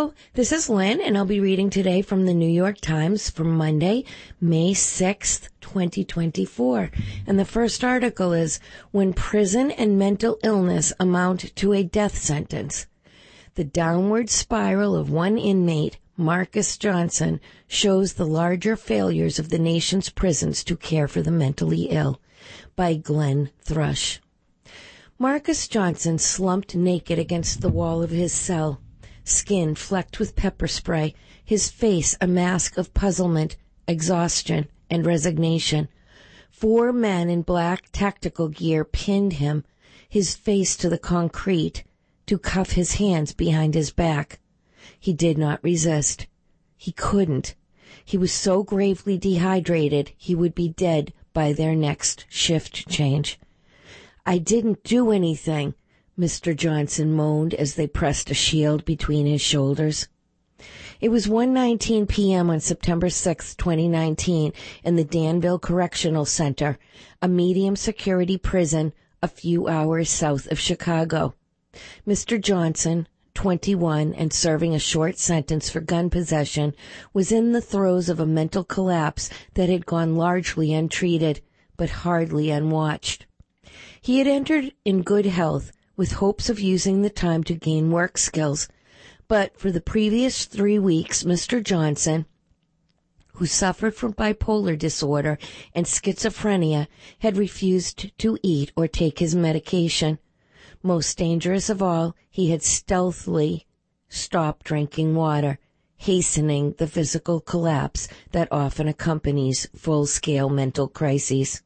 Hello, this is Lynn, and I'll be reading today from the New York Times for Monday, May 6th, 2024. And the first article is, When Prison and Mental Illness Amount to a Death Sentence. The downward spiral of one inmate, Marcus Johnson, shows the larger failures of the nation's prisons to care for the mentally ill. By Glenn Thrush. Marcus Johnson slumped naked against the wall of his cell, skin flecked with pepper spray, his face a mask of puzzlement, exhaustion, and resignation. 4 men in black tactical gear pinned him, his face to the concrete, to cuff his hands behind his back. He did not resist. He couldn't. He was so gravely dehydrated he would be dead by their next shift change. "I didn't do anything," Mr. Johnson moaned as they pressed a shield between his shoulders. It was 1:19 p.m. on September 6, 2019, in the Danville Correctional Center, a medium-security prison a few hours south of Chicago. Mr. Johnson, 21 and serving a short sentence for gun possession, was in the throes of a mental collapse that had gone largely untreated, but hardly unwatched. He had entered in good health, with hopes of using the time to gain work skills, but for the previous 3 weeks, Mr. Johnson, who suffered from bipolar disorder and schizophrenia, had refused to eat or take his medication. Most dangerous of all, he had stealthily stopped drinking water, hastening the physical collapse that often accompanies full-scale mental crises.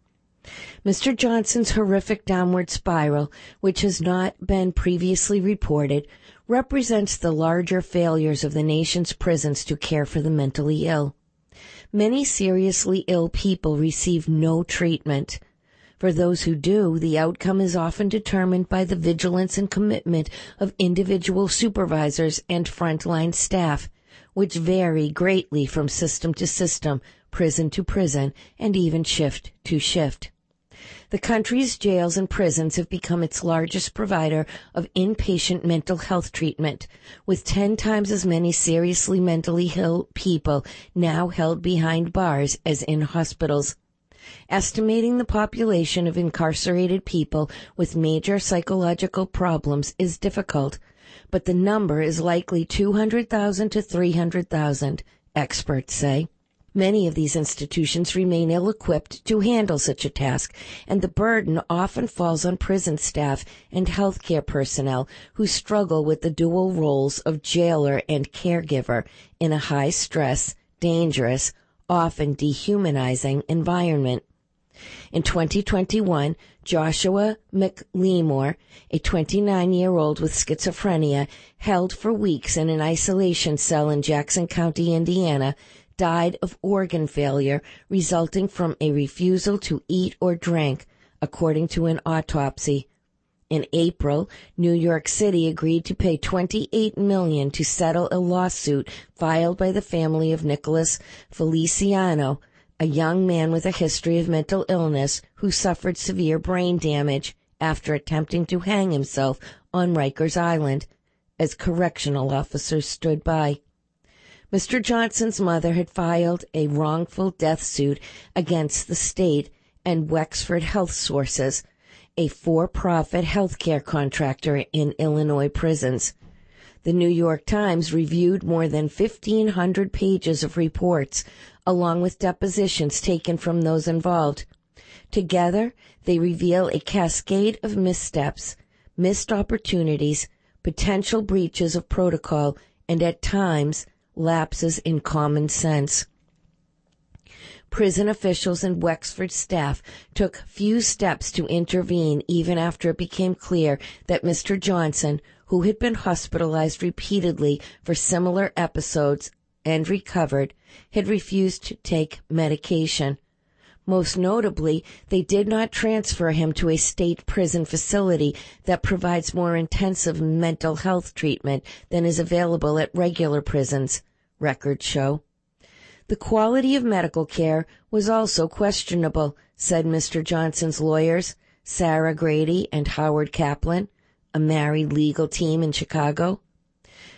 Mr. Johnson's horrific downward spiral, which has not been previously reported, represents the larger failures of the nation's prisons to care for the mentally ill. Many seriously ill people receive no treatment. For those who do, the outcome is often determined by the vigilance and commitment of individual supervisors and frontline staff, which vary greatly from system to system, prison to prison, and even shift to shift. The country's jails and prisons have become its largest provider of inpatient mental health treatment, with 10 times as many seriously mentally ill people now held behind bars as in hospitals. Estimating the population of incarcerated people with major psychological problems is difficult, but the number is likely 200,000 to 300,000, experts say. Many of these institutions remain ill-equipped to handle such a task, and the burden often falls on prison staff and healthcare personnel who struggle with the dual roles of jailer and caregiver in a high-stress, dangerous, often dehumanizing environment. In 2021, Joshua McLemore, a 29-year-old with schizophrenia, held for weeks in an isolation cell in Jackson County, Indiana, died of organ failure resulting from a refusal to eat or drink, according to an autopsy. In April, New York City agreed to pay $28 million to settle a lawsuit filed by the family of Nicholas Feliciano, a young man with a history of mental illness who suffered severe brain damage after attempting to hang himself on Rikers Island, as correctional officers stood by. Mr. Johnson's mother had filed a wrongful death suit against the state and Wexford Health Sources, a for-profit healthcare contractor in Illinois prisons. The New York Times reviewed more than 1,500 pages of reports, along with depositions taken from those involved. Together, they reveal a cascade of missteps, missed opportunities, potential breaches of protocol, and at times, lapses in common sense. Prison officials and Wexford staff took few steps to intervene even after it became clear that Mr. Johnson, who had been hospitalized repeatedly for similar episodes and recovered, had refused to take medication. Most notably, they did not transfer him to a state prison facility that provides more intensive mental health treatment than is available at regular prisons, records show. The quality of medical care was also questionable, said Mr. Johnson's lawyers, Sarah Grady and Howard Kaplan, a married legal team in Chicago.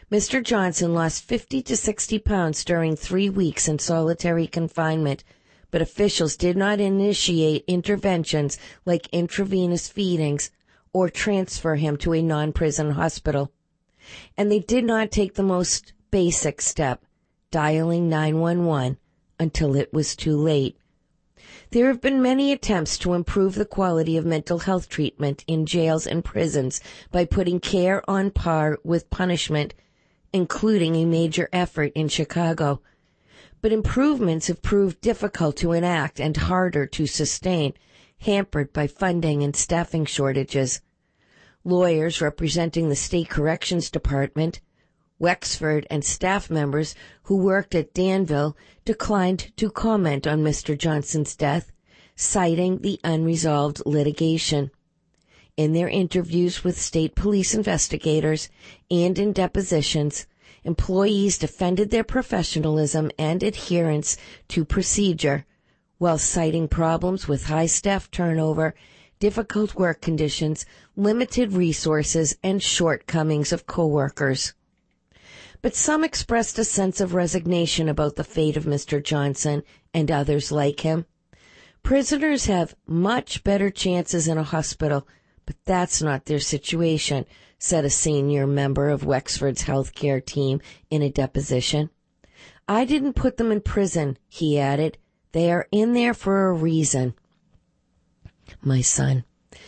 Mr. Johnson lost 50 to 60 pounds during 3 weeks in solitary confinement, but officials did not initiate interventions like intravenous feedings or transfer him to a non-prison hospital. And they did not take the most basic step, dialing 911, until it was too late. There have been many attempts to improve the quality of mental health treatment in jails and prisons by putting care on par with punishment, including a major effort in Chicago. But improvements have proved difficult to enact and harder to sustain, hampered by funding and staffing shortages. Lawyers representing the State Corrections Department, Wexford, and staff members who worked at Danville declined to comment on Mr. Johnson's death, citing the unresolved litigation. In their interviews with state police investigators and in depositions, employees defended their professionalism and adherence to procedure, while citing problems with high staff turnover, difficult work conditions, limited resources, and shortcomings of coworkers. But some expressed a sense of resignation about the fate of Mr. Johnson and others like him. Prisoners have much better chances in a hospital, but that's not their situation, said a senior member of Wexford's healthcare team in a deposition. I didn't put them in prison, he added. They are in there for a reason. My son.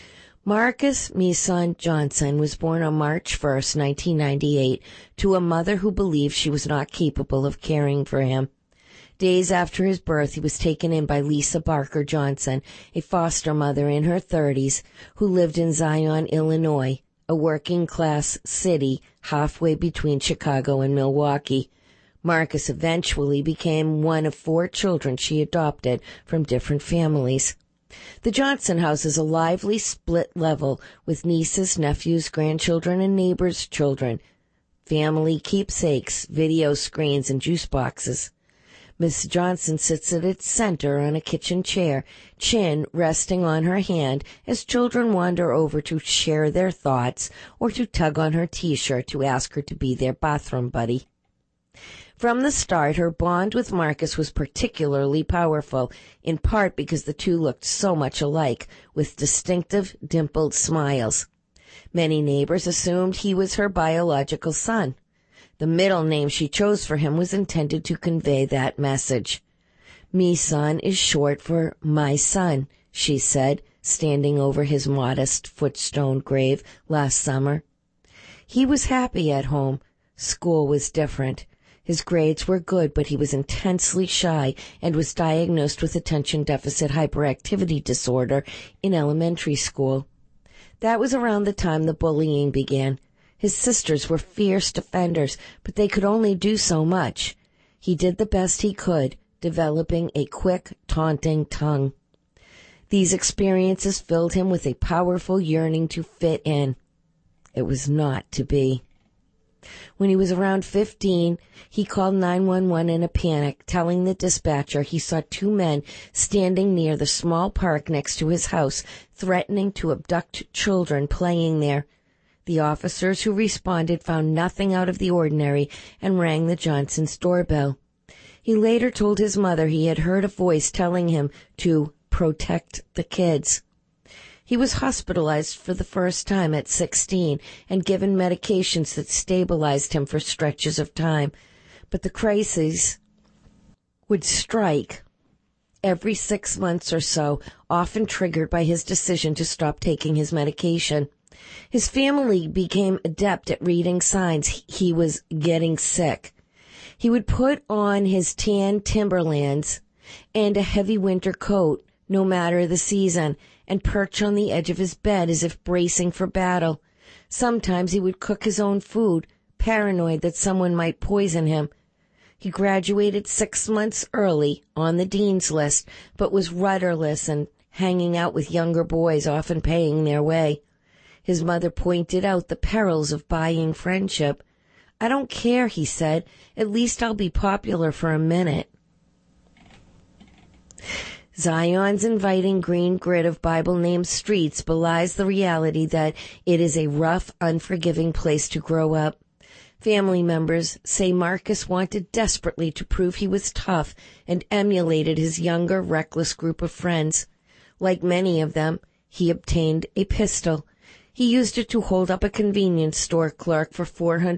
Marcus Meeson Johnson was born on March 1st, 1998, to a mother who believed she was not capable of caring for him. Days after his birth, he was taken in by Lisa Barker Johnson, a foster mother in her 30s who lived in Zion, Illinois, a working-class city halfway between Chicago and Milwaukee. Marcus eventually became one of 4 children she adopted from different families. The Johnson house is a lively split level with nieces, nephews, grandchildren, and neighbors' children, family keepsakes, video screens, and juice boxes. Miss Johnson sits at its center on a kitchen chair, chin resting on her hand as children wander over to share their thoughts or to tug on her T-shirt to ask her to be their bathroom buddy. From the start, her bond with Marcus was particularly powerful, in part because the two looked so much alike, with distinctive, dimpled smiles. Many neighbors assumed he was her biological son. The middle name she chose for him was intended to convey that message. Meeson is short for my son, she said, standing over his modest footstone grave last summer. He was happy at home. School was different. His grades were good, but he was intensely shy and was diagnosed with attention deficit hyperactivity disorder in elementary school. That was around the time the bullying began. His sisters were fierce defenders, but they could only do so much. He did the best he could, developing a quick, taunting tongue. These experiences filled him with a powerful yearning to fit in. It was not to be. When he was around 15, he called 911 in a panic, telling the dispatcher he saw 2 men standing near the small park next to his house, threatening to abduct children playing there. The officers who responded found nothing out of the ordinary and rang the Johnsons' doorbell. He later told his mother he had heard a voice telling him to protect the kids. He was hospitalized for the first time at 16 and given medications that stabilized him for stretches of time. But the crises would strike every 6 months or so, often triggered by his decision to stop taking his medication. His family became adept at reading signs he was getting sick. He would put on his tan Timberlands and a heavy winter coat, no matter the season, and perch on the edge of his bed as if bracing for battle. Sometimes he would cook his own food, paranoid that someone might poison him. He graduated 6 months early on the dean's list, but was rudderless and hanging out with younger boys, often paying their way. His mother pointed out the perils of buying friendship. I don't care, he said. At least I'll be popular for a minute. Zion's inviting green grid of Bible-named streets belies the reality that it is a rough, unforgiving place to grow up. Family members say Marcus wanted desperately to prove he was tough and emulated his younger, reckless group of friends. Like many of them, he obtained a pistol. He used it to hold up a convenience store clerk for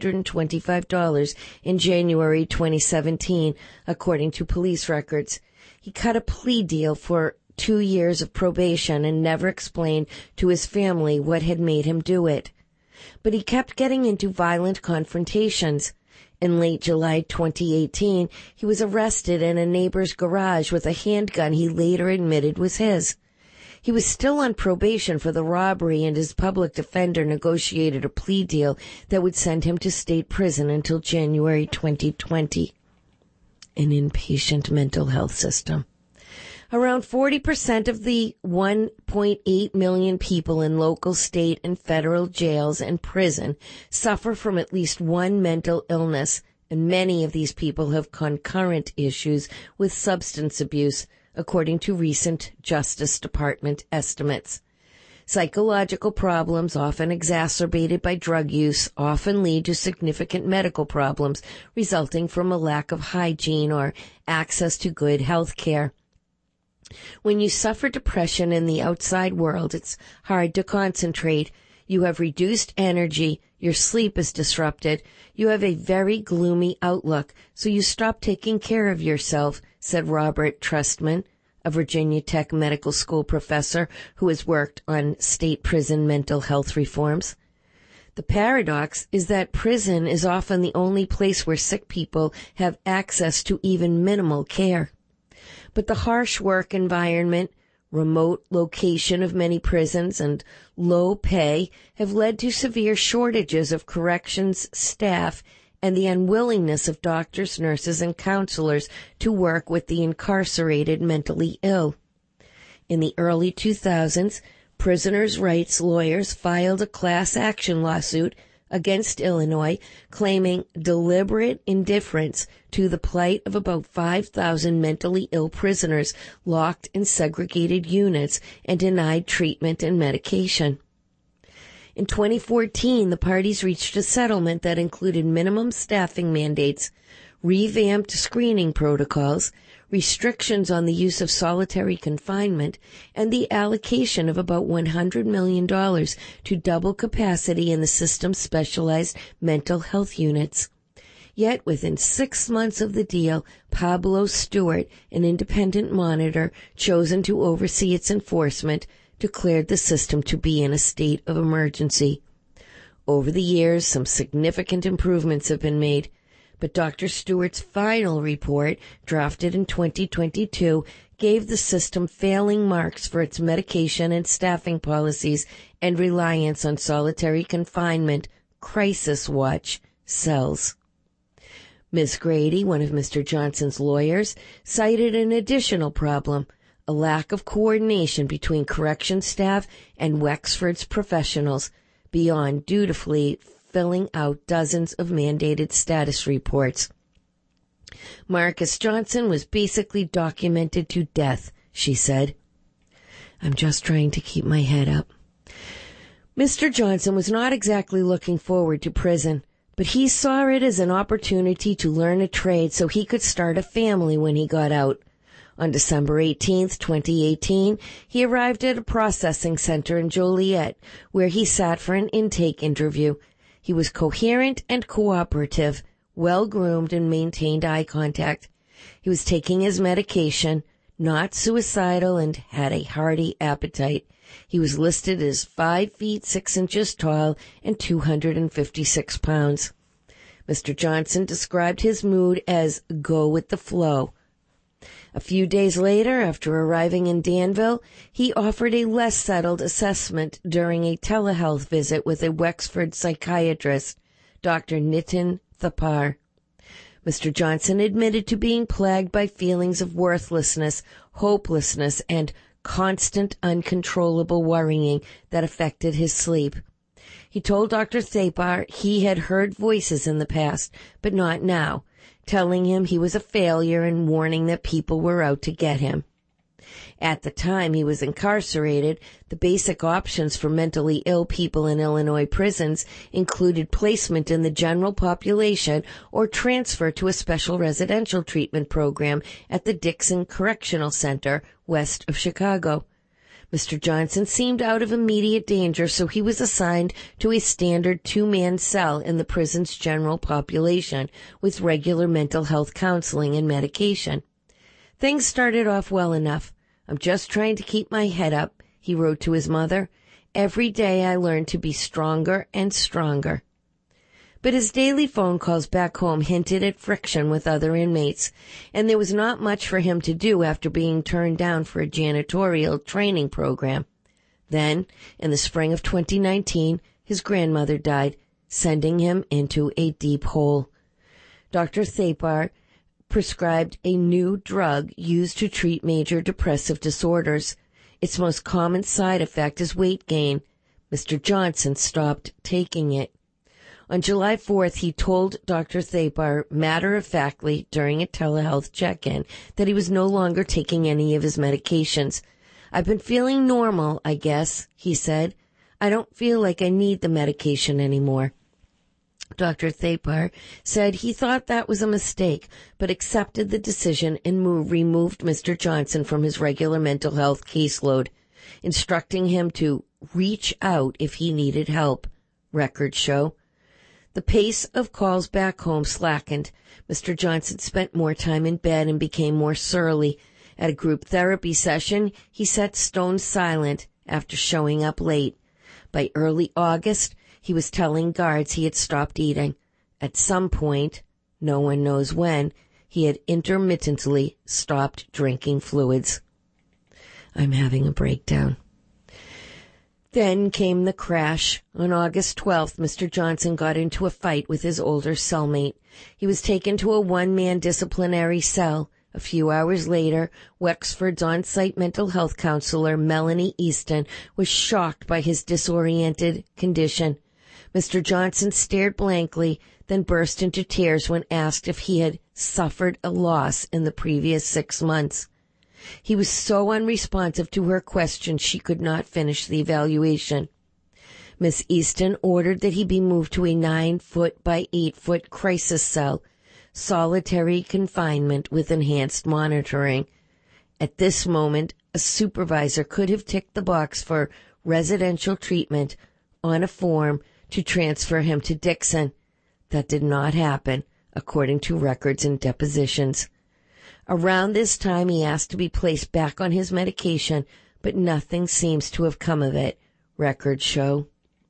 $425 in January 2017, according to police records. He cut a plea deal for 2 years of probation and never explained to his family what had made him do it. But he kept getting into violent confrontations. In late July 2018, he was arrested in a neighbor's garage with a handgun he later admitted was his. He was still on probation for the robbery, and his public defender negotiated a plea deal that would send him to state prison until January 2020. An inpatient mental health system. Around 40% of the 1.8 million people in local, state, and federal jails and prison suffer from at least one mental illness, and many of these people have concurrent issues with substance abuse, according to recent Justice Department estimates. Psychological problems, often exacerbated by drug use, often lead to significant medical problems resulting from a lack of hygiene or access to good health care. When you suffer depression in the outside world, it's hard to concentrate. You have reduced energy, your sleep is disrupted, you have a very gloomy outlook, so you stop taking care of yourself, said Robert Trustman, a Virginia Tech medical school professor who has worked on state prison mental health reforms. The paradox is that prison is often the only place where sick people have access to even minimal care. But the harsh work environment, remote location of many prisons, and low pay have led to severe shortages of corrections staff and the unwillingness of doctors, nurses, and counselors to work with the incarcerated mentally ill. In the early 2000s, prisoners' rights lawyers filed a class action lawsuit against Illinois, claiming deliberate indifference to the plight of about 5,000 mentally ill prisoners locked in segregated units and denied treatment and medication. In 2014, the parties reached a settlement that included minimum staffing mandates, revamped screening protocols, restrictions on the use of solitary confinement, and the allocation of about $100 million to double capacity in the system's specialized mental health units. Yet within 6 months of the deal, Pablo Stewart, an independent monitor chosen to oversee its enforcement, declared the system to be in a state of emergency. Over the years, some significant improvements have been made, but Dr. Stewart's final report, drafted in 2022, gave the system failing marks for its medication and staffing policies and reliance on solitary confinement, crisis watch, cells. Ms. Grady, one of Mr. Johnson's lawyers, cited an additional problem, a lack of coordination between corrections staff and Wexford's professionals, beyond dutifully filling out dozens of mandated status reports. Marcus Johnson was basically documented to death, she said. I'm just trying to keep my head up. Mr. Johnson was not exactly looking forward to prison, but he saw it as an opportunity to learn a trade so he could start a family when he got out. On December 18th, 2018, he arrived at a processing center in Joliet, where he sat for an intake interview. He was coherent and cooperative, well-groomed, and maintained eye contact. He was taking his medication, not suicidal, and had a hearty appetite. He was listed as 5 feet 6 inches tall and 256 pounds. Mr. Johnson described his mood as go with the flow. A few days later, after arriving in Danville, he offered a less settled assessment during a telehealth visit with a Wexford psychiatrist, Dr. Nitin Thapar. Mr. Johnson admitted to being plagued by feelings of worthlessness, hopelessness, and constant uncontrollable worrying that affected his sleep. He told Dr. Thapar he had heard voices in the past, but not now, telling him he was a failure and warning that people were out to get him. At the time he was incarcerated, the basic options for mentally ill people in Illinois prisons included placement in the general population or transfer to a special residential treatment program at the Dixon Correctional Center west of Chicago. Mr. Johnson seemed out of immediate danger, so he was assigned to a standard two-man cell in the prison's general population with regular mental health counseling and medication. Things started off well enough. "I'm just trying to keep my head up," he wrote to his mother. "Every day I learn to be stronger and stronger." But his daily phone calls back home hinted at friction with other inmates, and there was not much for him to do after being turned down for a janitorial training program. Then, in the spring of 2019, his grandmother died, sending him into a deep hole. Dr. Thapar prescribed a new drug used to treat major depressive disorders. Its most common side effect is weight gain. Mr. Johnson stopped taking it. On July 4th, he told Dr. Thapar matter-of-factly during a telehealth check-in that he was no longer taking any of his medications. "I've been feeling normal, I guess," he said. "I don't feel like I need the medication anymore." Dr. Thapar said he thought that was a mistake, but accepted the decision and removed Mr. Johnson from his regular mental health caseload, instructing him to reach out if he needed help. Records show. The pace of calls back home slackened. Mr. Johnson spent more time in bed and became more surly. At a group therapy session, he sat stone silent after showing up late. By early August, he was telling guards he had stopped eating. At some point, no one knows when, he had intermittently stopped drinking fluids. I'm having a breakdown. Then came the crash. On August 12th, Mr. Johnson got into a fight with his older cellmate. He was taken to a one-man disciplinary cell. A few hours later, Wexford's on-site mental health counselor, Melanie Easton, was shocked by his disoriented condition. Mr. Johnson stared blankly, then burst into tears when asked if he had suffered a loss in the previous 6 months. He was so unresponsive to her questions she could not finish the evaluation. Miss Easton ordered that he be moved to a 9-foot by 8-foot crisis cell, solitary confinement with enhanced monitoring. At this moment, a supervisor could have ticked the box for residential treatment on a form to transfer him to Dixon. That did not happen, according to records and depositions. Around this time, he asked to be placed back on his medication, but nothing seems to have come of it, records show.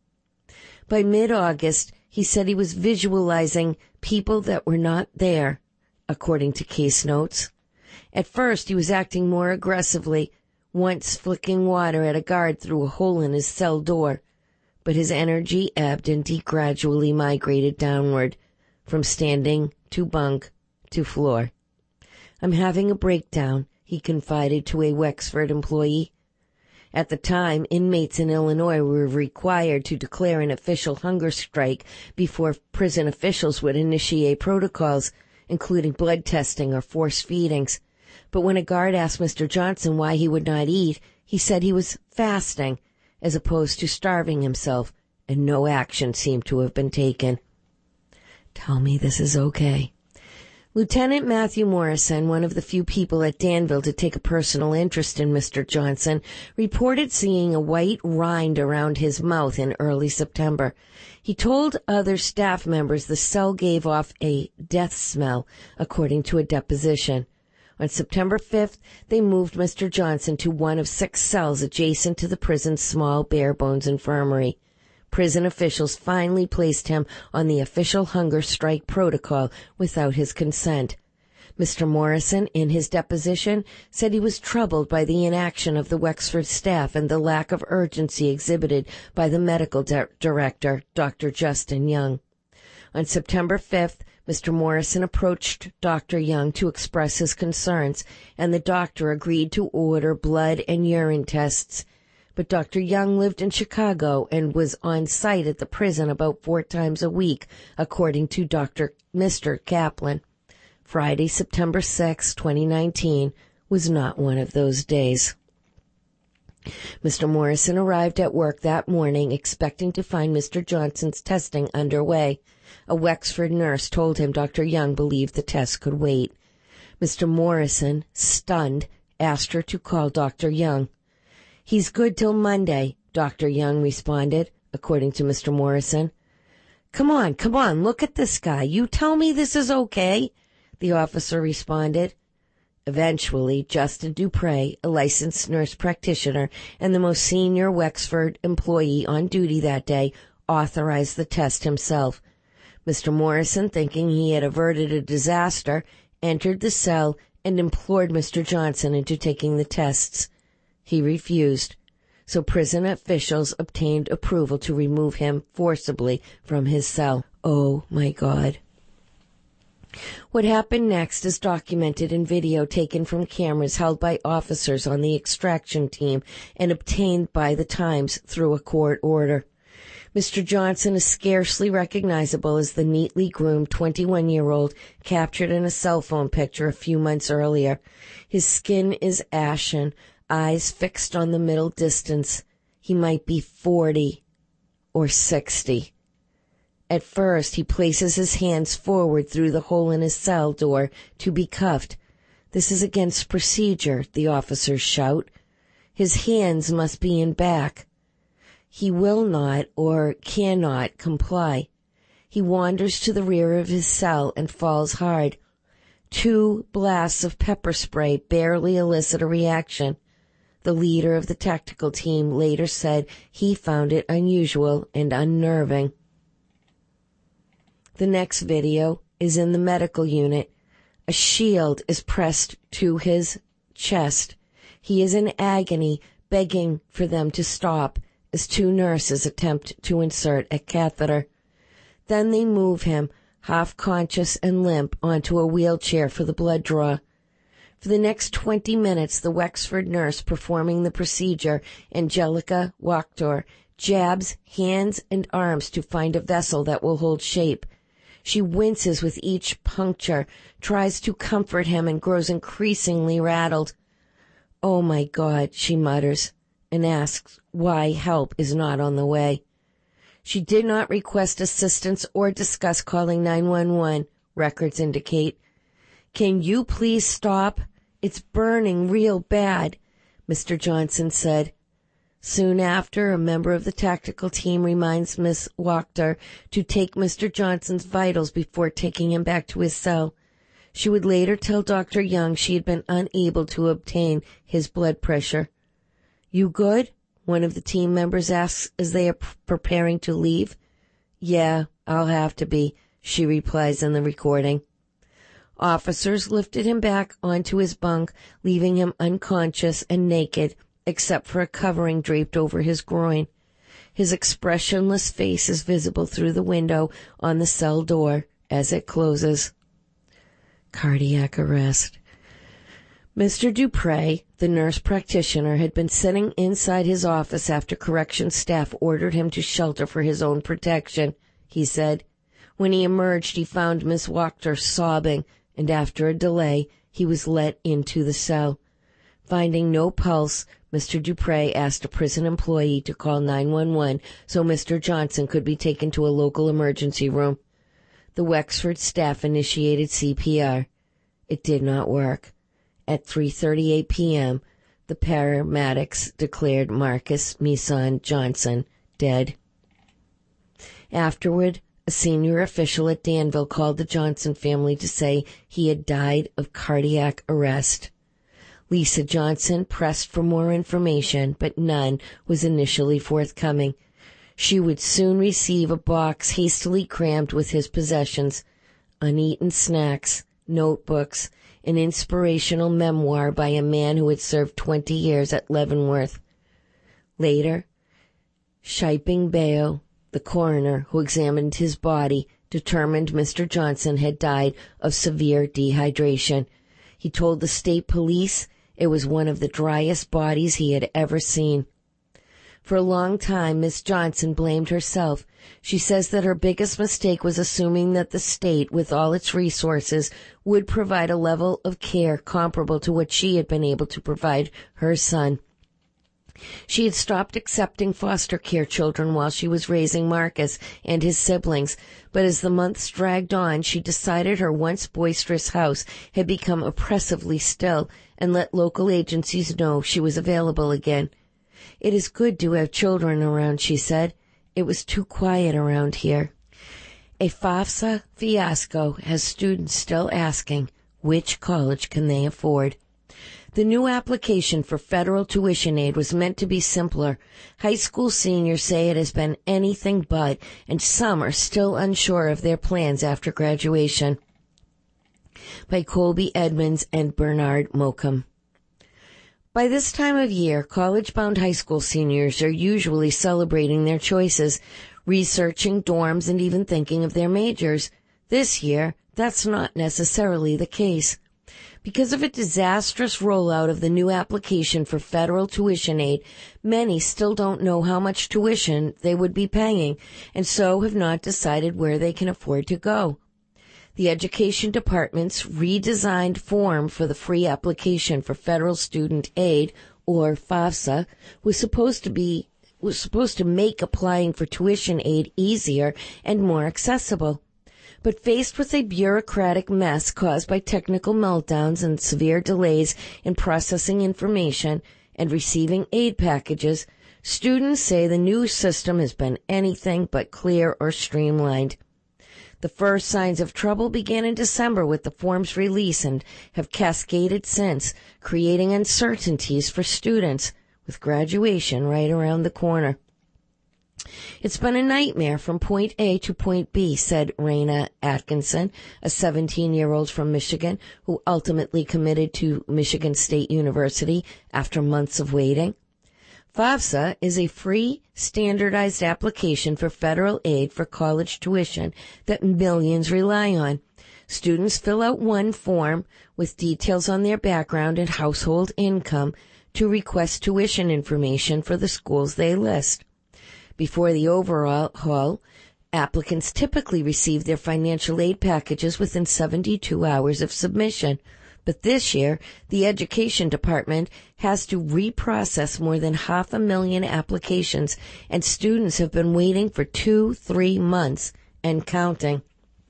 By mid-August, he said he was visualizing people that were not there, according to case notes. At first, he was acting more aggressively, once flicking water at a guard through a hole in his cell door. But his energy ebbed and he gradually migrated downward, from standing to bunk to floor. "I'm having a breakdown," he confided to a Wexford employee. At the time, inmates in Illinois were required to declare an official hunger strike before prison officials would initiate protocols, including blood testing or forced feedings. But when a guard asked Mr. Johnson why he would not eat, he said he was fasting, as opposed to starving himself, and no action seemed to have been taken. Tell me this is okay. Lieutenant Matthew Morrison, one of the few people at Danville to take a personal interest in Mr. Johnson, reported seeing a white rind around his mouth in early September. He told other staff members the cell gave off a death smell, according to a deposition. On September 5th, they moved Mr. Johnson to one of 6 cells adjacent to the prison's small bare-bones infirmary. Prison officials finally placed him on the official hunger strike protocol without his consent. Mr. Morrison, in his deposition, said he was troubled by the inaction of the Wexford staff and the lack of urgency exhibited by the medical director, Dr. Justin Young. On September 5th, Mr. Morrison approached Dr. Young to express his concerns, and the doctor agreed to order blood and urine tests. But Dr. Young lived in Chicago and was on site at the prison about 4 times a week, according to Mr. Kaplan. Friday, September 6, 2019, was not one of those days. Mr. Morrison arrived at work that morning expecting to find Mr. Johnson's testing underway. A Wexford nurse told him Dr. Young believed the test could wait. Mr. Morrison, stunned, asked her to call Dr. Young. "He's good till Monday," Dr. Young responded, according to Mr. Morrison. Come on, look at this guy. You tell me this is okay," the officer responded. Eventually, Justin Dupre, a licensed nurse practitioner and the most senior Wexford employee on duty that day, authorized the test himself. Mr. Morrison, thinking he had averted a disaster, entered the cell and implored Mr. Johnson into taking the tests. He refused, so prison officials obtained approval to remove him forcibly from his cell. Oh, my God. What happened next is documented in video taken from cameras held by officers on the extraction team and obtained by the Times through a court order. Mr. Johnson is scarcely recognizable as the neatly groomed 21-year-old captured in a cell phone picture a few months earlier. His skin is ashen, eyes fixed on the middle distance. He might be 40 or 60. At first, he places his hands forward through the hole in his cell door to be cuffed. "This is against procedure," the officers shout. His hands must be in back. He will not or cannot comply. He wanders to the rear of his cell and falls hard. 2 blasts of pepper spray barely elicit a reaction. The leader of the tactical team later said he found it unusual and unnerving. The next video is in the medical unit. A shield is pressed to his chest. He is in agony, begging for them to stop as 2 nurses attempt to insert a catheter. Then they move him, half-conscious and limp, onto a wheelchair for the blood draw. For the next 20 minutes, the Wexford nurse performing the procedure, Angelica Wachter, jabs hands and arms to find a vessel that will hold shape. She winces with each puncture, tries to comfort him, and grows increasingly rattled. "Oh, my God," she mutters, and asks why help is not on the way. She did not request assistance or discuss calling 911, records indicate. "Can you please stop? It's burning real bad," Mr. Johnson said. Soon after, a member of the tactical team reminds Miss Wachter to take Mr. Johnson's vitals before taking him back to his cell. She would later tell Dr. Young she had been unable to obtain his blood pressure. "You good?" one of the team members asks as they are preparing to leave. "Yeah, I'll have to be," she replies in the recording. Officers lifted him back onto his bunk, leaving him unconscious and naked, except for a covering draped over his groin. His expressionless face is visible through the window on the cell door as it closes. Cardiac arrest. Mr. Dupre, the nurse practitioner, had been sitting inside his office after corrections staff ordered him to shelter for his own protection, he said. When he emerged, he found Miss Wachter sobbing, and after a delay, he was let into the cell. Finding no pulse, Mr. Dupre asked a prison employee to call 911 so Mr. Johnson could be taken to a local emergency room. The Wexford staff initiated CPR. It did not work. At 3:38 p.m., the paramedics declared Marcus Meeson Johnson dead. Afterward, a senior official at Danville called the Johnson family to say he had died of cardiac arrest. Lisa Johnson pressed for more information, but none was initially forthcoming. She would soon receive a box hastily crammed with his possessions, uneaten snacks, notebooks, an inspirational memoir by a man who had served 20 years at Leavenworth. Later, Shiping Bayo, the coroner who examined his body, determined Mr. Johnson had died of severe dehydration. He told the state police it was one of the driest bodies he had ever seen. For a long time, Miss Johnson blamed herself. She says that her biggest mistake was assuming that the state, with all its resources, would provide a level of care comparable to what she had been able to provide her son. She had stopped accepting foster care children while she was raising Marcus and his siblings, but as the months dragged on, she decided her once boisterous house had become oppressively still and let local agencies know she was available again. "It is good to have children around," she said. "It was too quiet around here." A FAFSA fiasco has students still asking, which college can they afford? The new application for federal tuition aid was meant to be simpler. High school seniors say it has been anything but, and some are still unsure of their plans after graduation. By Colby Edmonds and Bernard Mokum. By this time of year, college-bound high school seniors are usually celebrating their choices, researching dorms, and even thinking of their majors. This year, that's not necessarily the case. Because of a disastrous rollout of the new application for federal tuition aid, many still don't know how much tuition they would be paying, and so have not decided where they can afford to go. The Education Department's redesigned form for the free application for federal student aid, or FAFSA, was supposed to make applying for tuition aid easier and more accessible. But faced with a bureaucratic mess caused by technical meltdowns and severe delays in processing information and receiving aid packages, students say the new system has been anything but clear or streamlined. The first signs of trouble began in December with the form's release and have cascaded since, creating uncertainties for students, with graduation right around the corner. "It's been a nightmare from point A to point B," said Raina Atkinson, a 17-year-old from Michigan who ultimately committed to Michigan State University after months of waiting. FAFSA is a free, standardized application for federal aid for college tuition that millions rely on. Students fill out one form with details on their background and household income to request tuition information for the schools they list. Before the overhaul, applicants typically receive their financial aid packages within 72 hours of submission. But this year, the Education Department has to reprocess more than 500,000 applications, and students have been waiting for 2-3 months and counting.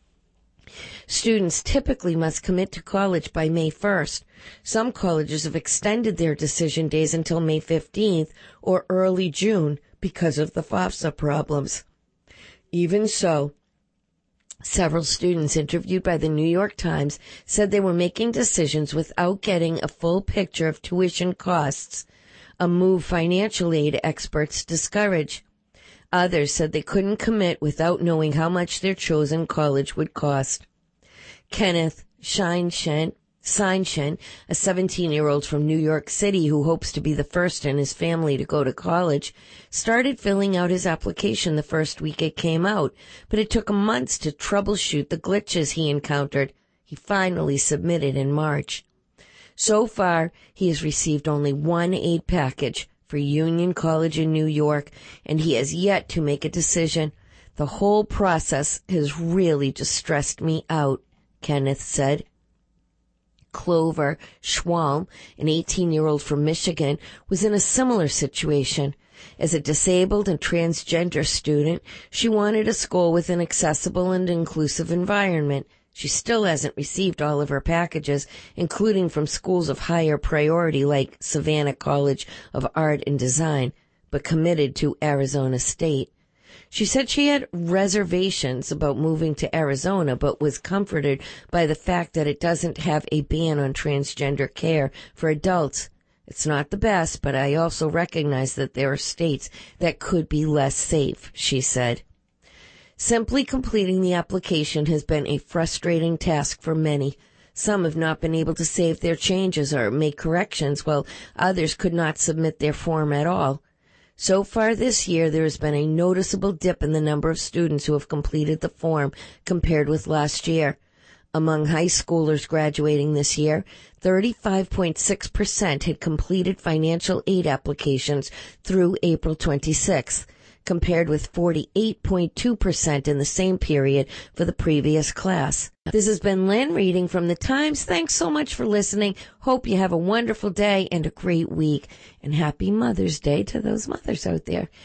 Students typically must commit to college by May 1st. Some colleges have extended their decision days until May 15th or early June because of the FAFSA problems. Even so, several students interviewed by the New York Times said they were making decisions without getting a full picture of tuition costs, a move financial aid experts discourage. Others said they couldn't commit without knowing how much their chosen college would cost. Kenneth Seinshen, a 17-year-old from New York City who hopes to be the first in his family to go to college, started filling out his application the first week it came out, but it took him months to troubleshoot the glitches he encountered. He finally submitted in March. So far, he has received only one aid package for Union College in New York, and he has yet to make a decision. "The whole process has really just stressed me out," Kenneth said. Clover Schwalm, an 18-year-old from Michigan, was in a similar situation. As a disabled and transgender student, she wanted a school with an accessible and inclusive environment. She still hasn't received all of her packages, including from schools of higher priority like Savannah College of Art and Design, but committed to Arizona State. She said she had reservations about moving to Arizona, but was comforted by the fact that it doesn't have a ban on transgender care for adults. "It's not the best, but I also recognize that there are states that could be less safe," she said. Simply completing the application has been a frustrating task for many. Some have not been able to save their changes or make corrections, while others could not submit their form at all. So far this year, there has been a noticeable dip in the number of students who have completed the form compared with last year. Among high schoolers graduating this year, 35.6% had completed financial aid applications through April 26th, compared with 48.2% in the same period for the previous class. This has been Lynn reading from the Times. Thanks so much for listening. Hope you have a wonderful day and a great week. And happy Mother's Day to those mothers out there.